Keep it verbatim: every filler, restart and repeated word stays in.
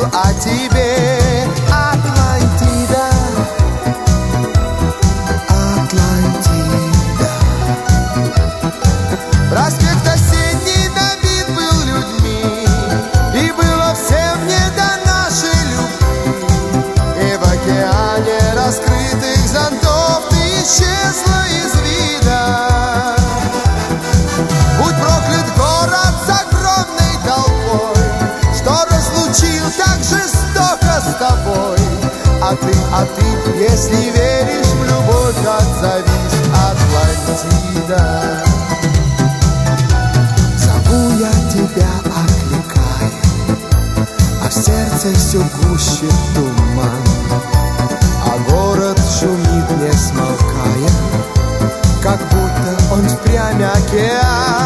забыл о тебе. Атлантида, Атлантида. Проспект осенний набит был людьми, и было всем не до нашей любви. И в океане раскрытых зонтов ты исчезла из вида. Будь проклят город с огромной толпой, что разлучил так жестоко с тобой. А ты, а ты, если веришь в любовь, отзовись, Атлантида. Зову я тебя, окликаю, а в сердце все гуще туман, а город шумит, не смолкая, как будто он впрямь океан.